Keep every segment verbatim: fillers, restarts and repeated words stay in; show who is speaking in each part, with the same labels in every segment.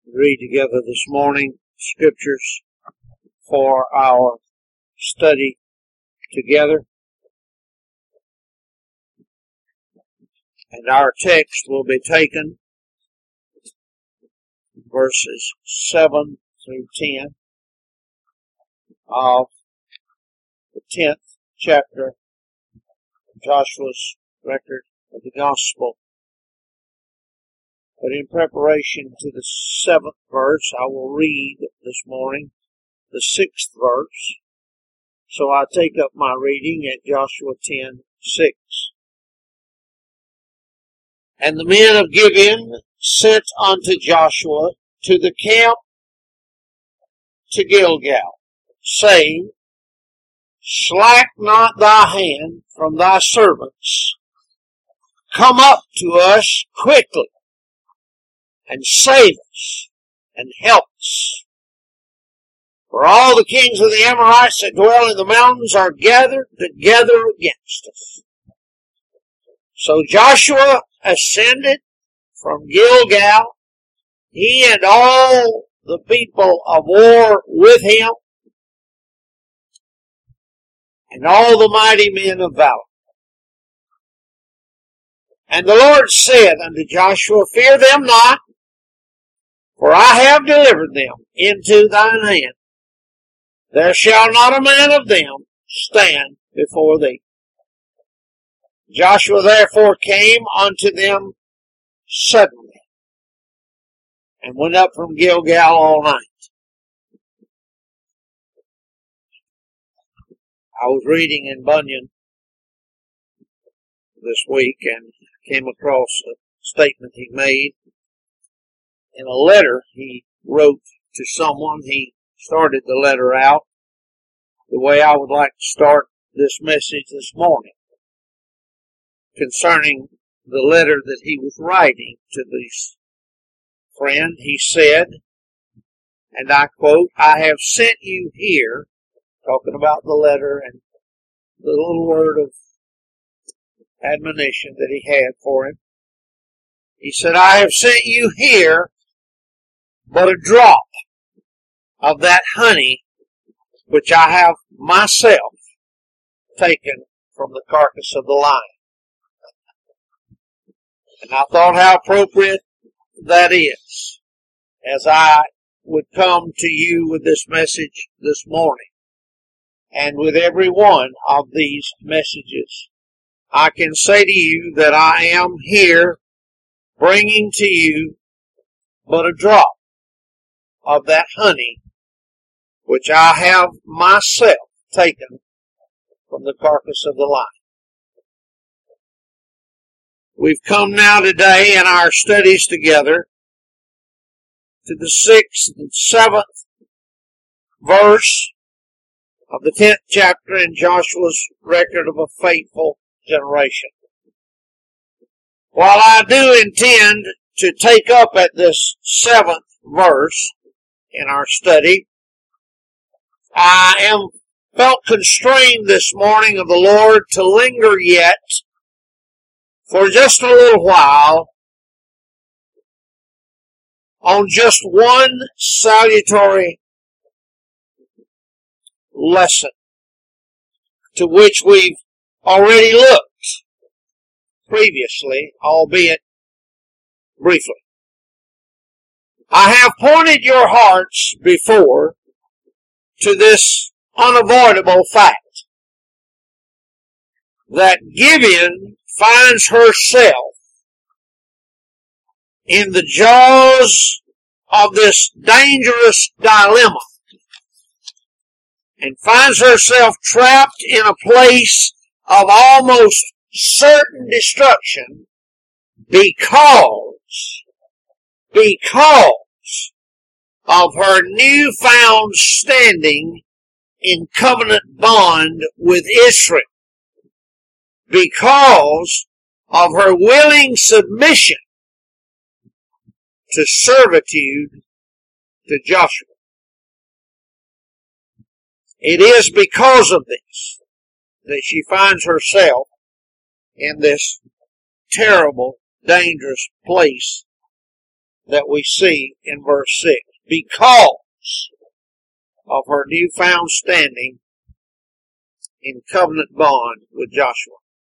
Speaker 1: Read together this morning scriptures for our study together. And our text will be taken verses seven through ten of the tenth chapter of Joshua's record of the gospel. But in preparation to the seventh verse, I will read this morning the sixth verse. So I take up my reading at Joshua ten six. And the men of Gibeon sent unto Joshua to the camp to Gilgal, saying, Slack not thy hand from thy servants. Come up to us quickly, and save us, and help us. For all the kings of the Amorites that dwell in the mountains are gathered together against us. So Joshua ascended from Gilgal, he and all the people of war with him, and all the mighty men of valor. And the Lord said unto Joshua, Fear them not, for I have delivered them into thine hand. There shall not a man of them stand before thee. Joshua therefore came unto them suddenly, and went up from Gilgal all night. I was reading in Bunyan this week and came across a statement he made in a letter he wrote to someone. He started the letter out the way I would like to start this message this morning, concerning the letter that he was writing to this friend. He said, and I quote, I have sent you here, talking about the letter and the little word of admonition that he had for him. He said, I have sent you here but a drop of that honey which I have myself taken from the carcass of the lion. And I thought how appropriate that is as I would come to you with this message this morning. And with every one of these messages, I can say to you that I am here bringing to you but a drop of that honey which I have myself taken from the carcass of the lion. We've come now today in our studies together to the sixth and seventh verse of the tenth chapter in Joshua's record of a faithful generation. While I do intend to take up at this seventh verse in our study, I am felt constrained this morning of the Lord to linger yet for just a little while on just one salutary lesson to which we've already looked previously, albeit briefly. I have pointed your hearts before to this unavoidable fact that Gibeon finds herself in the jaws of this dangerous dilemma and finds herself trapped in a place of almost certain destruction because, because of her newfound standing in covenant bond with Israel, because of her willing submission to servitude to Joshua. It is because of this that she finds herself in this terrible, dangerous place that we see in verse six. Because of her newfound standing in covenant bond with Joshua.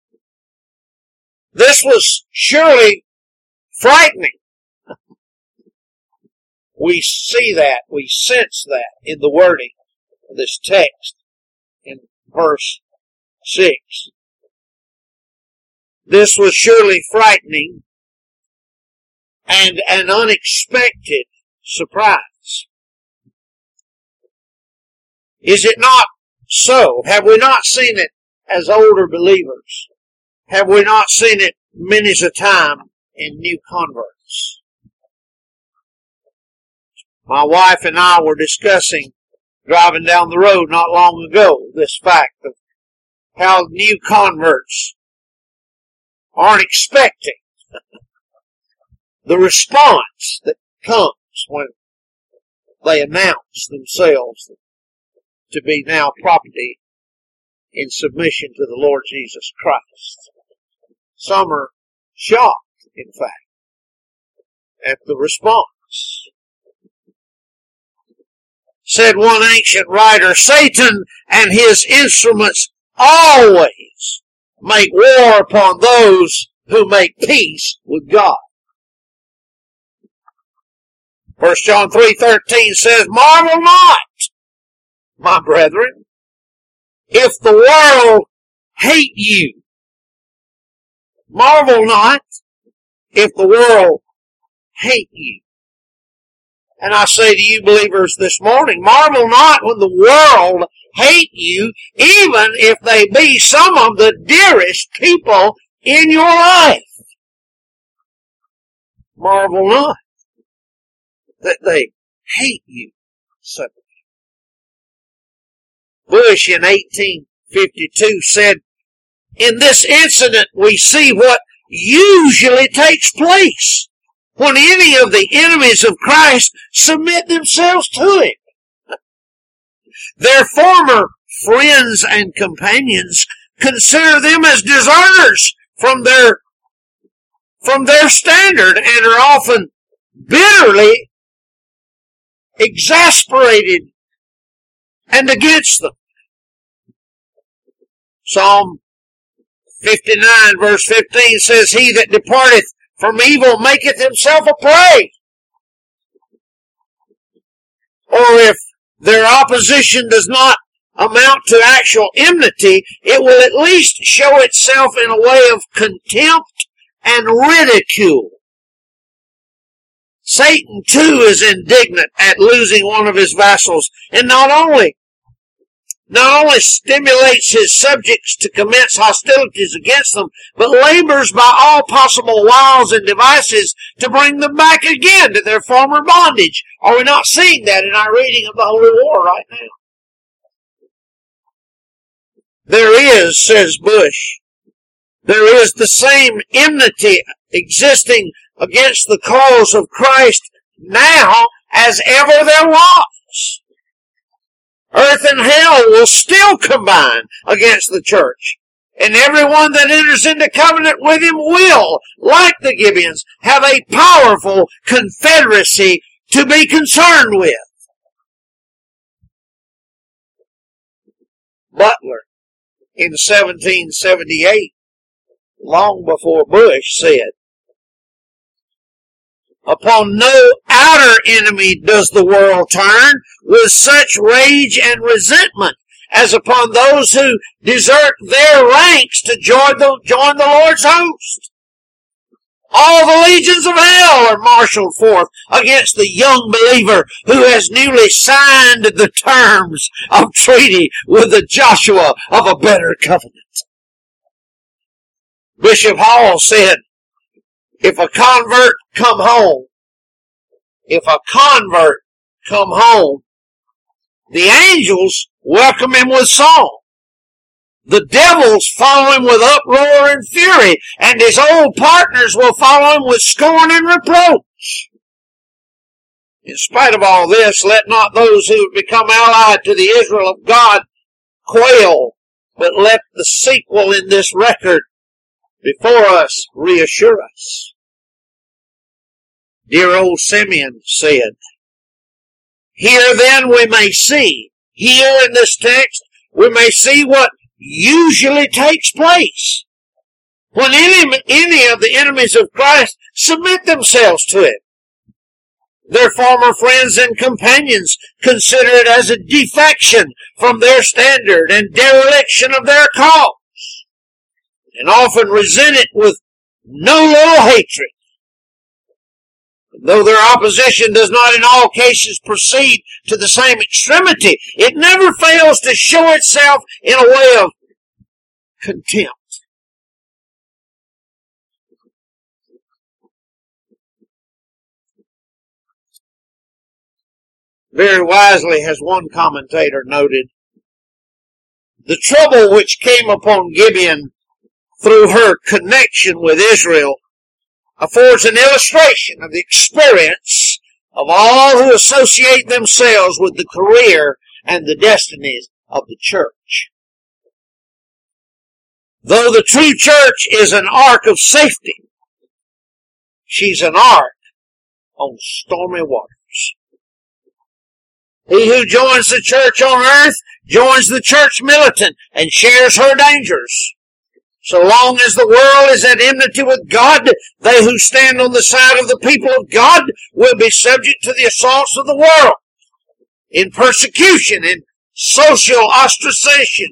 Speaker 1: This was surely frightening. We see that, we sense that in the wording of this text in verse six. This was surely frightening and an unexpected surprise. Is it not so? Have we not seen it as older believers? Have we not seen it many a time in new converts? My wife and I were discussing, driving down the road not long ago, this fact of how new converts aren't expecting the response that comes when they announce themselves to be now property in submission to the Lord Jesus Christ. Some are shocked, in fact, at the response. Said one ancient writer, Satan and his instruments always make war upon those who make peace with God. First John three thirteen says, Marvel not, my brethren, if the world hate you. Marvel not if the world hate you. And I say to you believers this morning, marvel not when the world hate you, even if they be some of the dearest people in your life. Marvel not that they hate you suddenly. Bush in eighteen fifty-two said, in this incident we see what usually takes place when any of the enemies of Christ submit themselves to Him. Their former friends and companions consider them as deserters from their, from their standard and are often bitterly exasperated and against them. Psalm fifty-nine verse fifteen says, He that departeth from evil maketh himself a prey. Or if their opposition does not amount to actual enmity, it will at least show itself in a way of contempt and ridicule. Satan too is indignant at losing one of his vassals, and not only not only stimulates his subjects to commence hostilities against them, but labors by all possible wiles and devices to bring them back again to their former bondage. Are we not seeing that in our reading of the Holy War right now? There is, says Bush, there is the same enmity existing against the cause of Christ now as ever there was. Earth and hell will still combine against the church. And everyone that enters into covenant with Him will, like the Gibeons, have a powerful confederacy to be concerned with. Butler, in seventeen seventy-eight, long before Bush, said, Upon no outer enemy does the world turn with such rage and resentment as upon those who desert their ranks to join the, join the Lord's host. All the legions of hell are marshaled forth against the young believer who has newly signed the terms of treaty with the Joshua of a better covenant. Bishop Hall said, if a convert come home, if a convert come home, the angels welcome him with song. The devils follow him with uproar and fury, and his old partners will follow him with scorn and reproach. In spite of all this, let not those who have become allied to the Israel of God quail, but let the sequel in this record before us reassure us. dear old Simeon said. Here then we may see, here in this text, we may see what usually takes place when any, any of the enemies of Christ submit themselves to it. Their former friends and companions consider it as a defection from their standard and dereliction of their cause, and often resent it with no little hatred. Though their opposition does not in all cases proceed to the same extremity, it never fails to show itself in a way of contempt. Very wisely has one commentator noted, the trouble which came upon Gibeon through her connection with Israel affords an illustration of the experience of all who associate themselves with the career and the destinies of the church. Though the true church is an ark of safety, she's an ark on stormy waters. He who joins the church on earth joins the church militant and shares her dangers. So long as the world is at enmity with God, they who stand on the side of the people of God will be subject to the assaults of the world, in persecution, in social ostracism,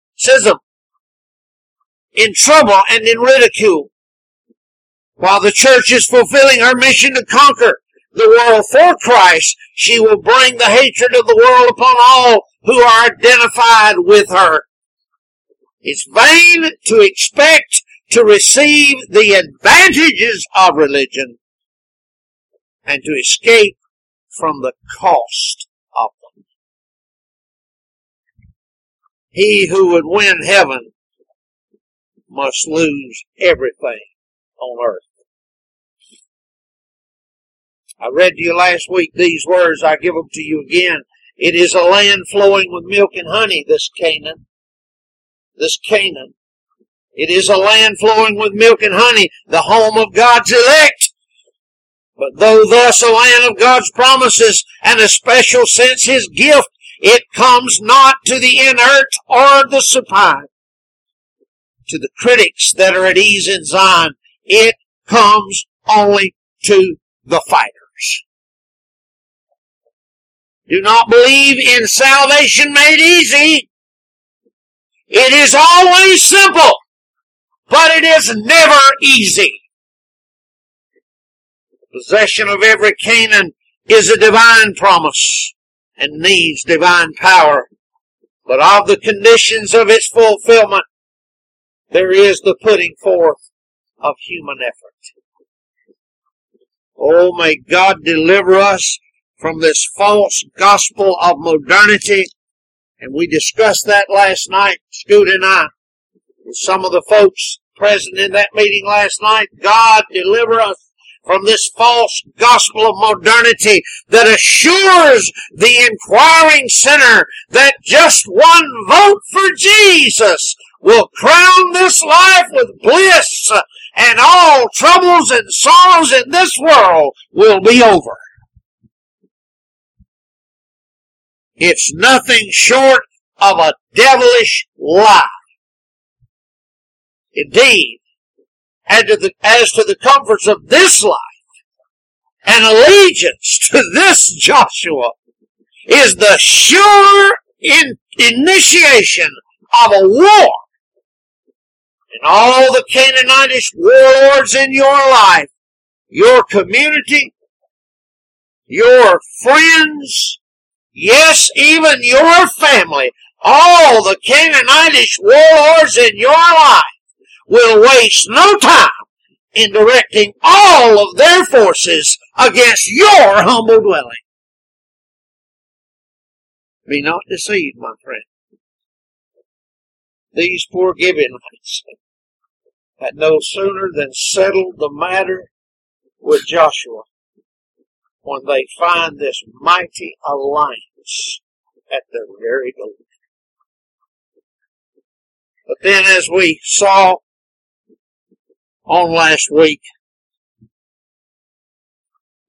Speaker 1: in trouble, and in ridicule. While the church is fulfilling her mission to conquer the world for Christ, she will bring the hatred of the world upon all who are identified with her. It's vain to expect to receive the advantages of religion and to escape from the cost of them. He who would win heaven must lose everything on earth. I read to you last week these words. I give them to you again. It is a land flowing with milk and honey, this Canaan. This Canaan. It is a land flowing with milk and honey, the home of God's elect. But though thus a land of God's promises, and a special sense His gift, it comes not to the inert or the supine. To the critics that are at ease in Zion, it comes only to the fighters. Do not believe in salvation made easy. It is always simple, but it is never easy. Possession of every Canaan is a divine promise and needs divine power. But of the conditions of its fulfillment, there is the putting forth of human effort. Oh, may God deliver us from this false gospel of modernity. And we discussed that last night, Scoot and I, with some of the folks present in that meeting last night. God deliver us from this false gospel of modernity that assures the inquiring sinner that just one vote for Jesus will crown this life with bliss, and all troubles and sorrows in this world will be over. It's nothing short of a devilish lie. Indeed, as to the, as to the comforts of this life, and allegiance to this Joshua is the sure in, initiation of a war. And all the Canaanitish warlords in your life, your community, your friends, yes, even your family, all the Canaanitish warlords in your life will waste no time in directing all of their forces against your humble dwelling. Be not deceived, my friend. These poor Gibeonites had no sooner than settled the matter with Joshua when they find this mighty alliance at their very door. But then, as we saw on last week,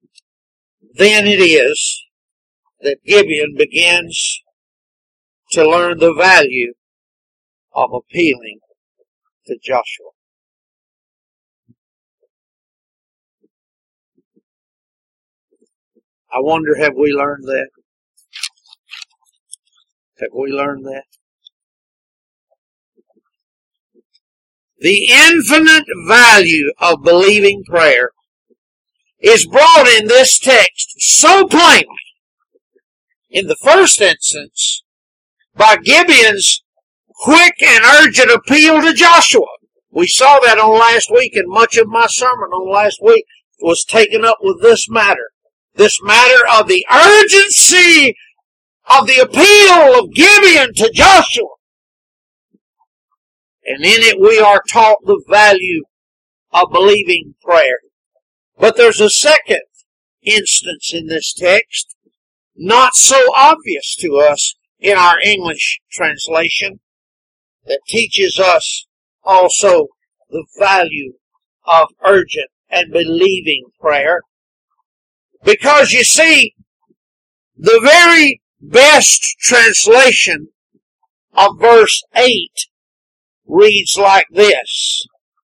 Speaker 1: then it is that Gibeon begins to learn the value of appealing to Joshua. I wonder, have we learned that? Have we learned that? The infinite value of believing prayer is brought in this text so plainly, in the first instance, by Gibeon's quick and urgent appeal to Joshua. We saw that on last week, and much of my sermon on last week was taken up with this matter. This matter of the urgency of the appeal of Gibeon to Joshua. And in it we are taught the value of believing prayer. But there's a second instance in this text, not so obvious to us in our English translation, that teaches us also the value of urgent and believing prayer. Because you see, the very best translation of verse eight reads like this.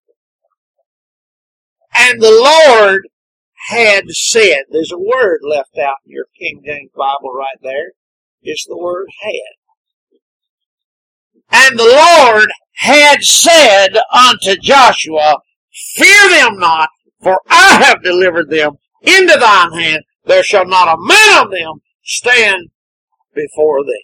Speaker 1: And the Lord had said, there's a word left out in your King James Bible right there. It's the word had. And the Lord had said unto Joshua, fear them not, for I have delivered them into thine hand. There shall not a man of them stand before thee.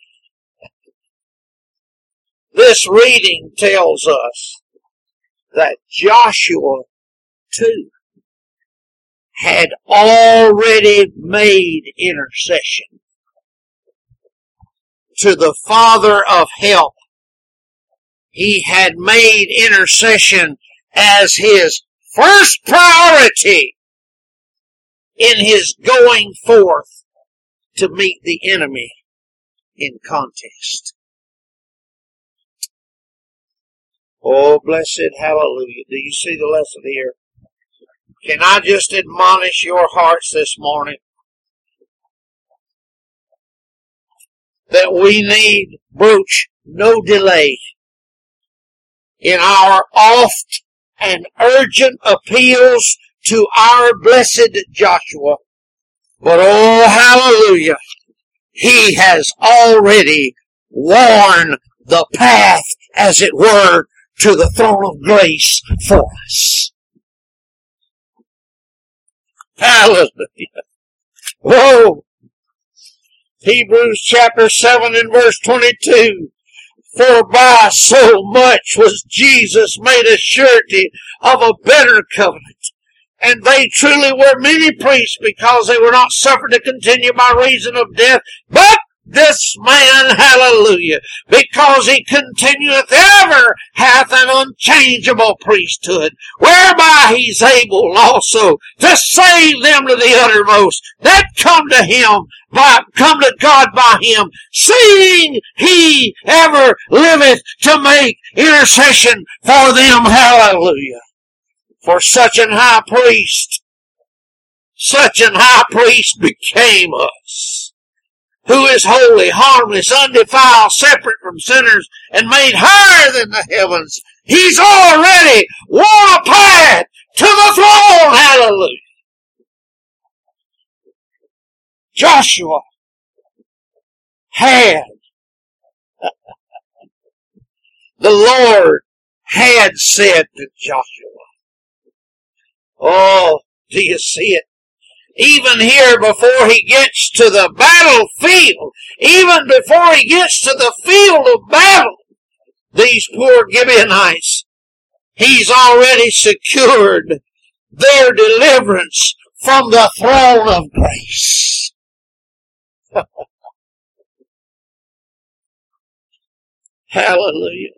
Speaker 1: This reading tells us that Joshua too had already made intercession to the Father of help. He had made intercession as his first priority in his going forth to meet the enemy in contest. Oh, blessed hallelujah. Do you see the lesson here? Can I just admonish your hearts this morning that we need broach no delay in our oft and urgent appeals to our blessed Joshua. But oh, hallelujah, he has already worn the path, as it were, to the throne of grace for us. Hallelujah. Whoa. Hebrews chapter seven and verse twenty-two. For by so much was Jesus made a surety of a better covenant. And they truly were many priests, because they were not suffered to continue by reason of death. But this man, hallelujah, because he continueth ever, hath an unchangeable priesthood, whereby he's able also to save them to the uttermost that come to him, by, come to God by him, seeing he ever liveth to make intercession for them. Hallelujah. For such an high priest, such an high priest became us, who is holy, harmless, undefiled, separate from sinners, and made higher than the heavens. He's already won a path to the throne. Hallelujah. Joshua had, the Lord had said to Joshua, oh, do you see it? Even here, before he gets to the battlefield, even before he gets to the field of battle, these poor Gibeonites, he's already secured their deliverance from the throne of grace. Hallelujah.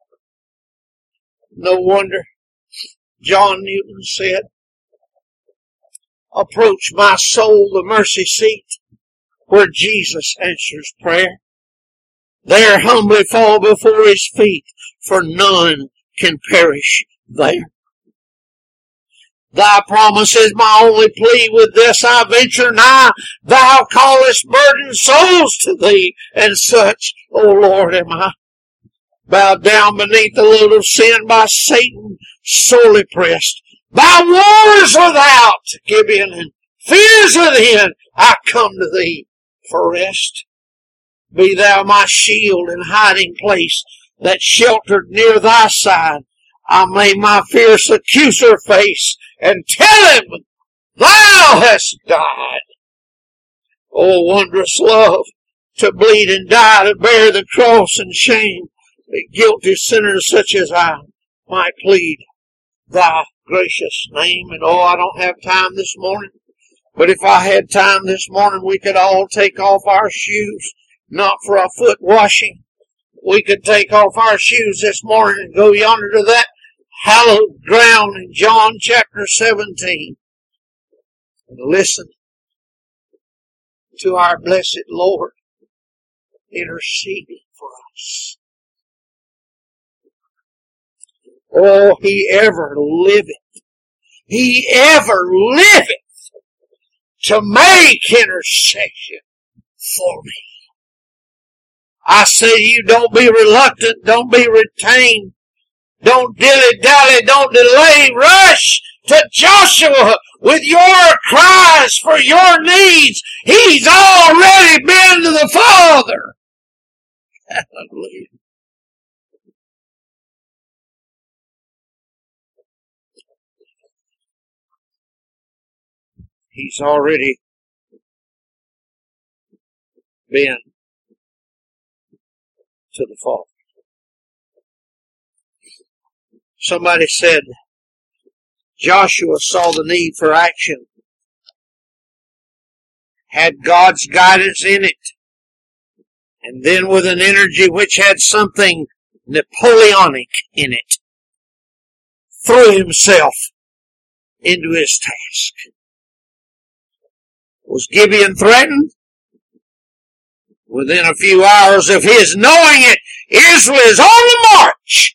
Speaker 1: No wonder John Newton said, approach my soul the mercy seat where Jesus answers prayer. There humbly fall before his feet, for none can perish there. Thy promise is my only plea. With this I venture nigh. Thou callest burdened souls to thee, and such, O Lord, am I. Bowed down beneath the load of sin by Satan, sorely pressed. By wars without, Gibeon, and fears within, I come to thee for rest. Be thou my shield and hiding place, that sheltered near thy side I may my fierce accuser face, and tell him, thou hast died. O wondrous love, to bleed and die, to bear the cross and shame, that guilty sinners such as I might plead thy gracious name. And oh, I don't have time this morning, but if I had time this morning, we could all take off our shoes, not for a foot washing. We could take off our shoes this morning and go yonder to that hallowed ground in John chapter seventeen and listen to our blessed Lord interceding for us. Oh, he ever liveth. He ever liveth to make intercession for me. I say to you, don't be reluctant, don't be retained, don't dilly-dally, don't delay, rush to Joshua with your cries for your needs. He's already been to the Father. Hallelujah. He's already been to the Father. Somebody said Joshua saw the need for action, had God's guidance in it, and then with an energy which had something Napoleonic in it, threw himself into his task. Was Gibeon threatened? Within a few hours of his knowing it, Israel is on the march.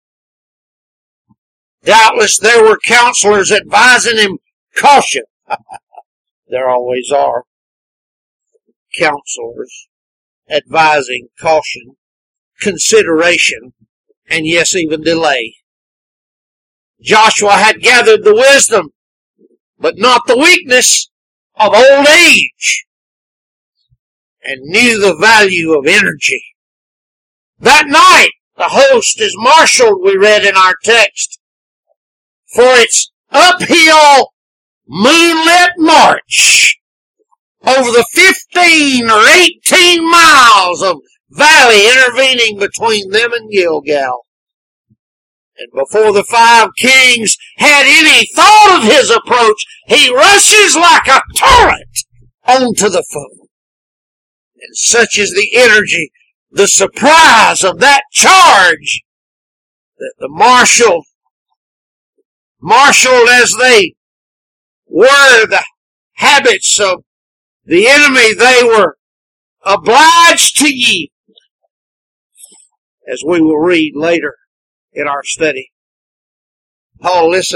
Speaker 1: Doubtless there were counselors advising him caution. There always are counselors advising caution, consideration, and yes, even delay. Joshua had gathered the wisdom, but not the weakness of old age, and knew the value of energy. That night, the host is marshaled, we read in our text, for its uphill moonlit march over the fifteen or eighteen miles of valley intervening between them and Gilgal. And before the five kings had any thought of his approach, he rushes like a torrent onto the foe. And such is the energy, the surprise of that charge, that the marshal, marshaled as they were the habits of the enemy, they were obliged to yield, as we will read later in our study. Oh, listen.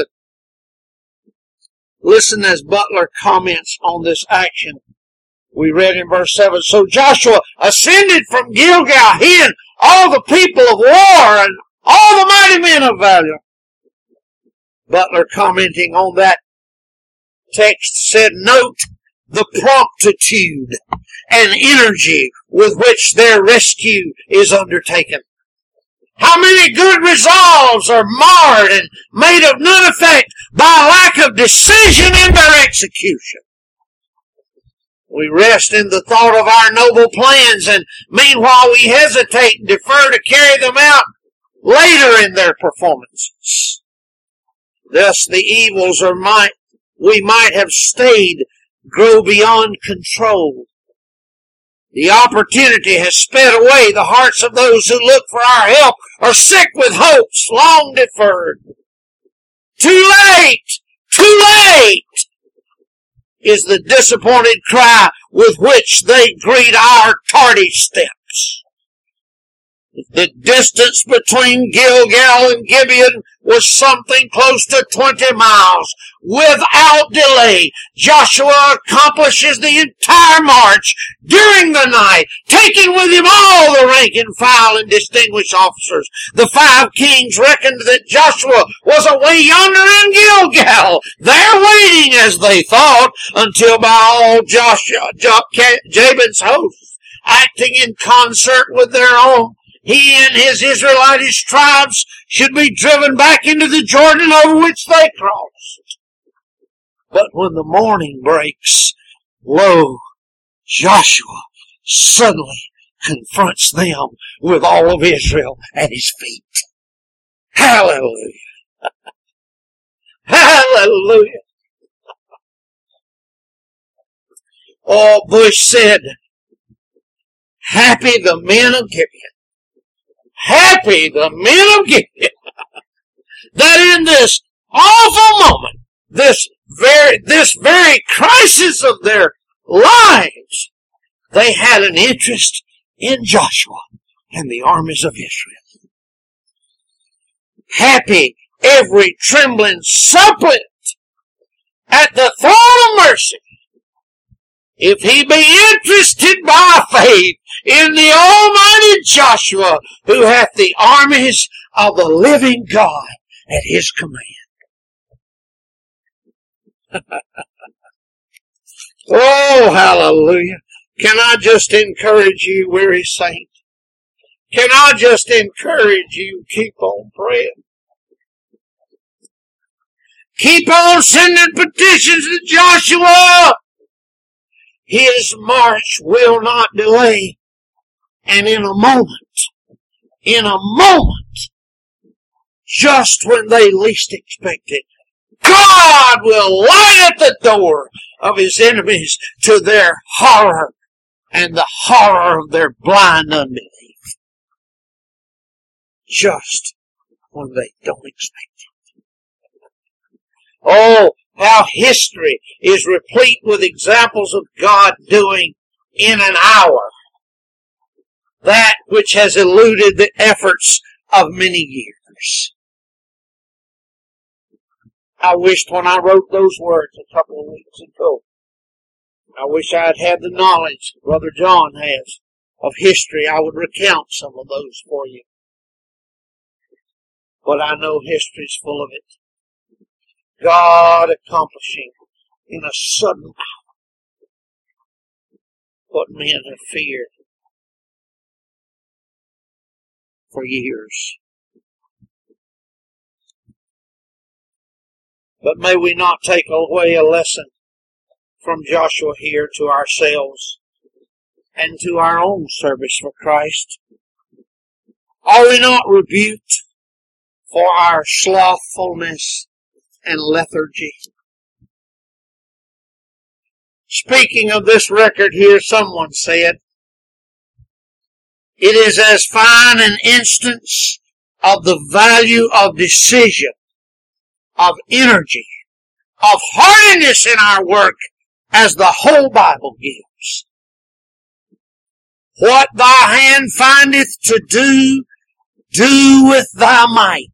Speaker 1: Listen as Butler comments on this action. We read in verse seven, so Joshua ascended from Gilgal, he and all the people of war and all the mighty men of valor. Butler, commenting on that text, said, note the promptitude and energy with which their rescue is undertaken. How many good resolves are marred and made of none effect by lack of decision in their execution. We rest in the thought of our noble plans, and meanwhile we hesitate and defer to carry them out later in their performances. Thus the evils or might we might have stayed grow beyond control. The opportunity has sped away. The hearts of those who look for our help are sick with hopes long deferred. Too late! Too late! Is the disappointed cry with which they greet our tardy steps. The distance between Gilgal and Gibeon was something close to twenty miles. Without delay, Joshua accomplishes the entire march during the night, taking with him all the rank and file and distinguished officers. The five kings reckoned that Joshua was away yonder in Gilgal, there waiting, as they thought, until by all Joshua, Jabin's hosts, acting in concert with their own, he and his Israelitish tribes should be driven back into the Jordan over which they crossed. But when the morning breaks, lo, Joshua suddenly confronts them with all of Israel at his feet. Hallelujah! Hallelujah! Oh, Bush said, happy the men of Gibeon. Happy the men of Gibeon. That in this awful moment, this very, this very crisis of their lives, they had an interest in Joshua and the armies of Israel. Happy every trembling suppliant at the throne of mercy, if he be interested by faith in the Almighty Joshua, who hath the armies of the living God at his command. Oh, hallelujah. Can I just encourage you, weary saint? Can I just encourage you, keep on praying? Keep on sending petitions to Joshua. His march will not delay. And in a moment, in a moment, just when they least expect it, God will light at the door of his enemies to their horror and the horror of their blind unbelief. Just when they don't expect it. Oh, how history is replete with examples of God doing in an hour that which has eluded the efforts of many years. I wished when I wrote those words a couple of weeks ago, I wish I had had the knowledge Brother John has of history. I would recount some of those for you. But I know history's full of it. God accomplishing in a sudden hour what men have feared for years. But may we not take away a lesson from Joshua here to ourselves and to our own service for Christ. Are we not rebuked for our slothfulness and lethargy? Speaking of this record here, someone said, it is as fine an instance of the value of decision, of energy, of heartiness in our work as the whole Bible gives. What thy hand findeth to do, do with thy might.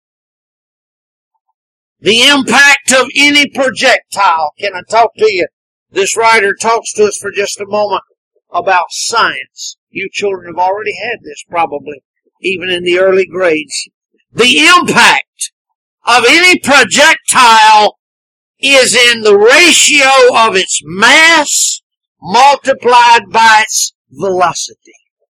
Speaker 1: The impact of any projectile. Can I talk to you? This writer talks to us for just a moment about science. You children have already had this probably, even in the early grades. The impact of any projectile is in the ratio of its mass multiplied by its velocity.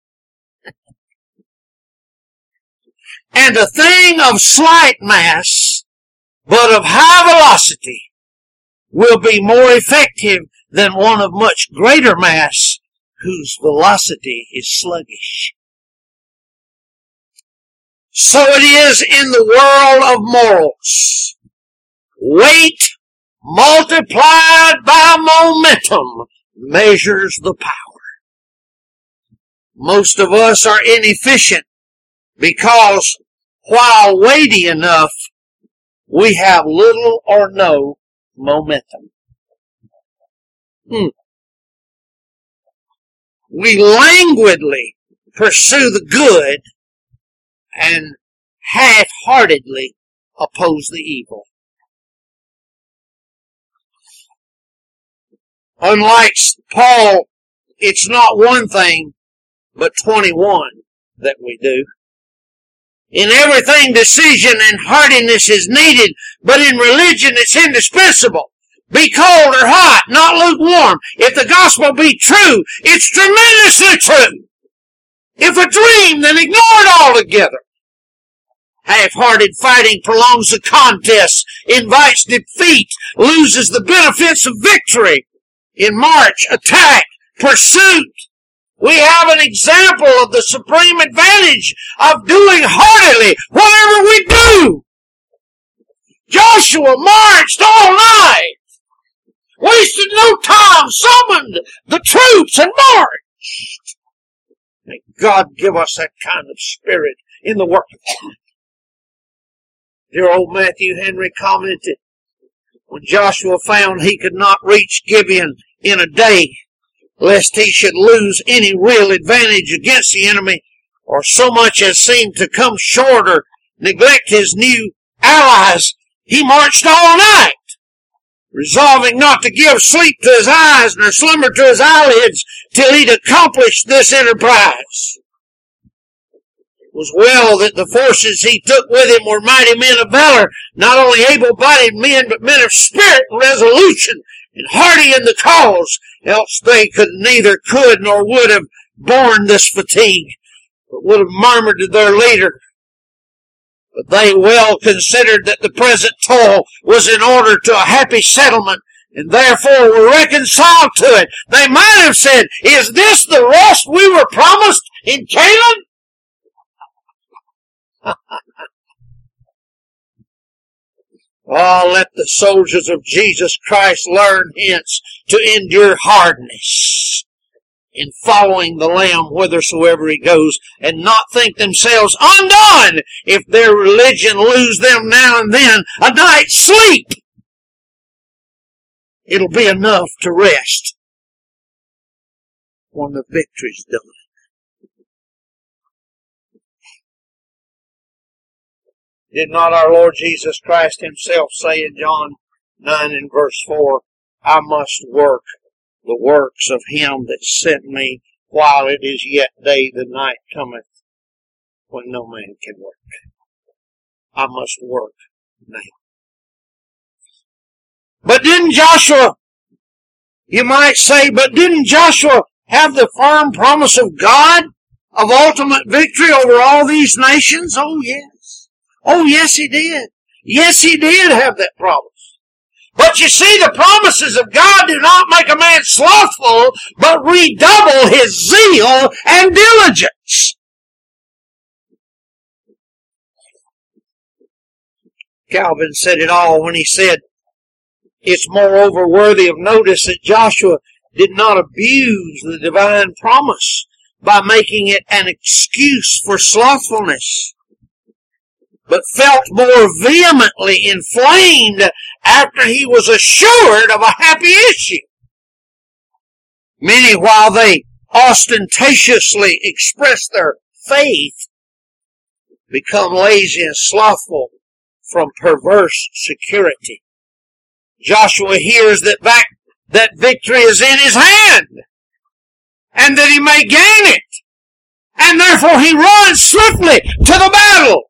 Speaker 1: And a thing of slight mass, but of high velocity, will be more effective than one of much greater mass, whose velocity is sluggish. So it is in the world of morals. Weight multiplied by momentum measures the power. Most of us are inefficient because while weighty enough, we have little or no momentum. Hmm. We languidly pursue the good and half-heartedly oppose the evil. Unlike Paul, it's not one thing, but twenty-one that we do. In everything, decision and heartiness is needed, but in religion it's indispensable. Be cold or hot, not lukewarm. If the gospel be true, it's tremendously true. If a dream, then ignore it altogether. Half-hearted fighting prolongs the contest, invites defeat, loses the benefits of victory. In march, attack, pursuit, we have an example of the supreme advantage of doing heartily whatever we do. Joshua marched all night, wasted no time, summoned the troops and marched. May God give us that kind of spirit in the work of God. Dear old Matthew Henry commented, when Joshua found he could not reach Gibeon in a day, lest he should lose any real advantage against the enemy, or so much as seem to come short or neglect his new allies, he marched all night, resolving not to give sleep to his eyes nor slumber to his eyelids till he'd accomplished this enterprise. It was well that the forces he took with him were mighty men of valor, not only able-bodied men, but men of spirit and resolution, and hardy in the cause, else they could neither could nor would have borne this fatigue, but would have murmured to their leader. But they well considered that the present toil was in order to a happy settlement, and therefore were reconciled to it. They might have said, is this the rest we were promised in Canaan? Oh, let the soldiers of Jesus Christ learn hence to endure hardness in following the Lamb whithersoever he goes, and not think themselves undone if their religion lose them now and then a night's sleep. It'll be enough to rest when the victory's done. Did not our Lord Jesus Christ himself say in John nine and verse four, I must work the works of him that sent me while it is yet day, the night cometh when no man can work. I must work now. But didn't Joshua, you might say, but didn't Joshua have the firm promise of God of ultimate victory over all these nations? Oh, yes. Oh, yes, he did. Yes, he did have that promise. But you see, the promises of God do not make a man slothful, but redouble his zeal and diligence. Calvin said it all when he said, it's moreover worthy of notice that Joshua did not abuse the divine promise by making it an excuse for slothfulness, but felt more vehemently inflamed after he was assured of a happy issue. Many, while they ostentatiously express their faith, become lazy and slothful from perverse security. Joshua hears that back, that victory is in his hand, and that he may gain it, and therefore he runs swiftly to the battle.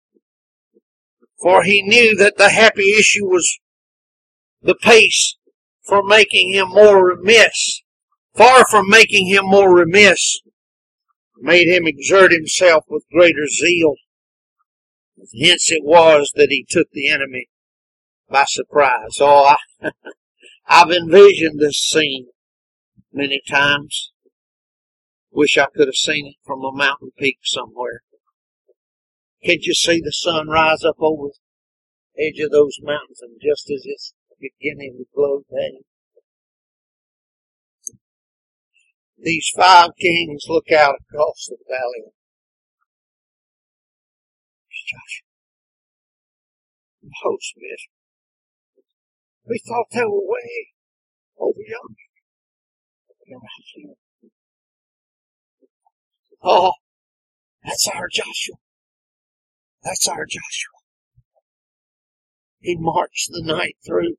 Speaker 1: For he knew that the happy issue was the pace for making him more remiss, far from making him more remiss, made him exert himself with greater zeal. Hence it was that he took the enemy by surprise. Oh, I, I've envisioned this scene many times. Wish I could have seen it from a mountain peak somewhere. Can't you see the sun rise up over the edge of those mountains, and just as it's beginning to glow down, these five kings look out across the valley. Joshua, the host miserable. We thought they were way over yonder. They're right here. Oh, that's our Joshua. That's our Joshua. He marched the night through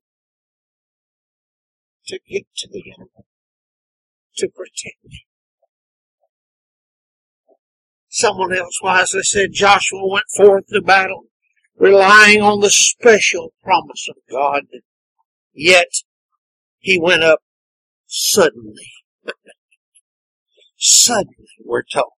Speaker 1: to get to the enemy, to protect him. Someone else wisely said Joshua went forth to battle, relying on the special promise of God. Yet he went up suddenly. Suddenly, we're told.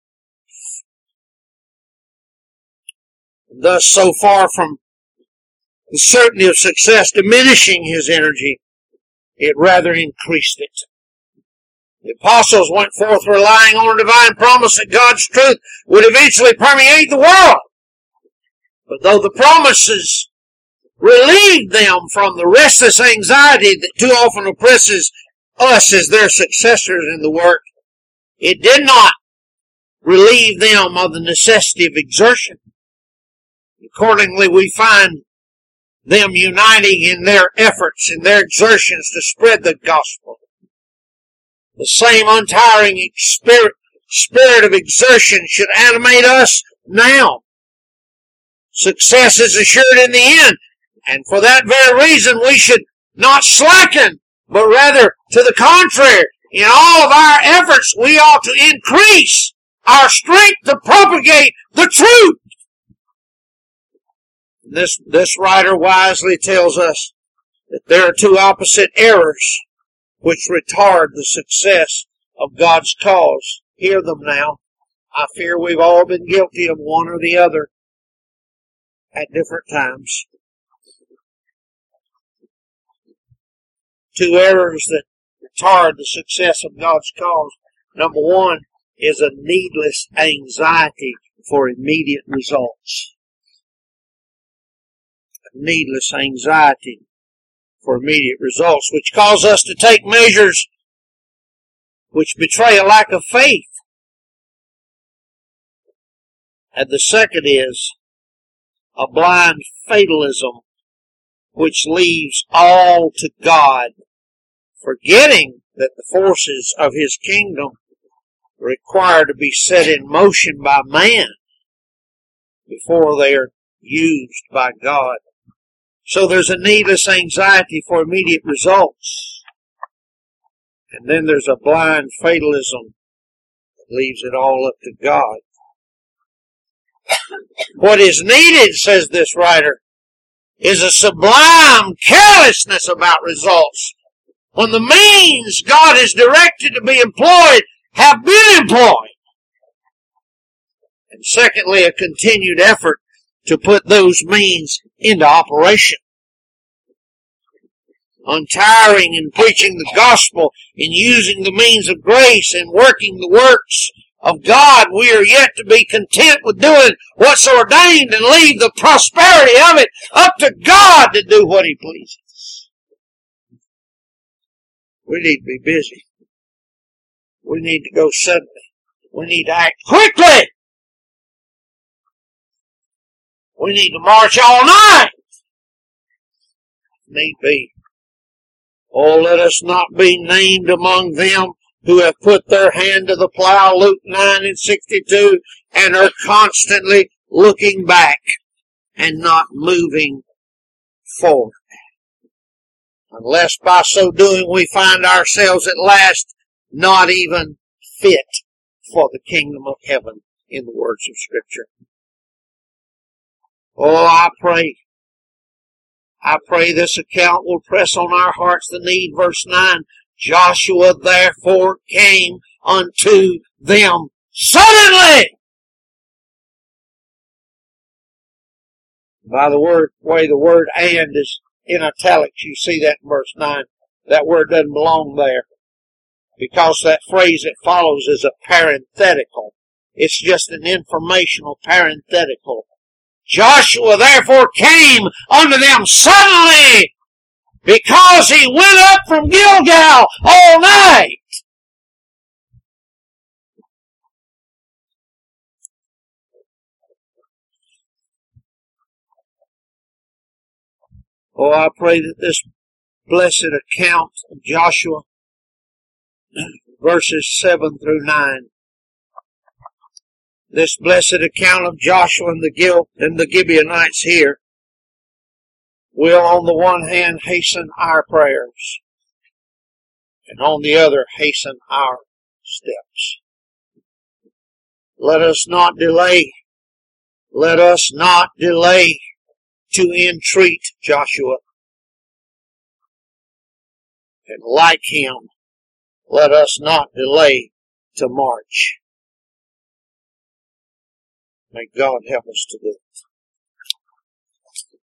Speaker 1: Thus, so far from the certainty of success diminishing his energy, it rather increased it. The apostles went forth relying on a divine promise that God's truth would eventually permeate the world. But though the promises relieved them from the restless anxiety that too often oppresses us as their successors in the work, it did not relieve them of the necessity of exertion. Accordingly, we find them uniting in their efforts and their exertions to spread the gospel. The same untiring spirit, spirit of exertion should animate us now. Success is assured in the end, and for that very reason we should not slacken, but rather to the contrary. In all of our efforts, we ought to increase our strength to propagate the truth. This, this writer wisely tells us that there are two opposite errors which retard the success of God's cause. Hear them now. I fear we've all been guilty of one or the other at different times. Two errors that retard the success of God's cause. Number one is a needless anxiety for immediate results. A needless anxiety for immediate results, which cause us to take measures which betray a lack of faith. And the second is a blind fatalism which leaves all to God, forgetting that the forces of His kingdom require to be set in motion by man before they are used by God. So there's a needless anxiety for immediate results. And then there's a blind fatalism that leaves it all up to God. What is needed, says this writer, is a sublime carelessness about results, when the means God has directed to be employed have been employed. And secondly, a continued effort to put those means into operation. Untiring in preaching the gospel, in using the means of grace, and working the works of God, we are yet to be content with doing what's ordained and leave the prosperity of it up to God to do what He pleases. We need to be busy. We need to go suddenly. We need to act quickly. We need to march all night. Need be. Oh, let us not be named among them who have put their hand to the plow, Luke nine and sixty-two, and are constantly looking back and not moving forward. Unless by so doing we find ourselves at last not even fit for the kingdom of heaven, in the words of Scripture. Oh, I pray, I pray this account will press on our hearts the need. Verse nine, Joshua therefore came unto them suddenly. By the word, way the word and is in italics, you see that in verse nine. That word doesn't belong there, because that phrase that follows is a parenthetical. It's just an informational parenthetical. Joshua therefore came unto them suddenly, because he went up from Gilgal all night. Oh, I pray that this blessed account of Joshua, verses seven through nine, this blessed account of Joshua and the Gil and the Gibeonites here, will on the one hand hasten our prayers, and on the other hasten our steps. Let us not delay. Let us not delay to entreat Joshua. And like him, let us not delay to march. May God help us to do it.